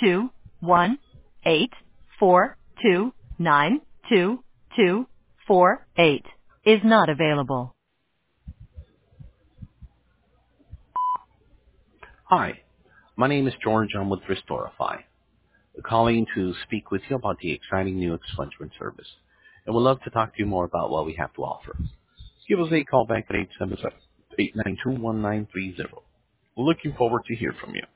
218-429-2248 is not available. Hi, my name is George. I'm with Restorify, calling to speak with you about the exciting new expungement service. And we'd love to talk to you more about what we have to offer. Give us a call back at 877-892-1930. Looking forward to hear from you.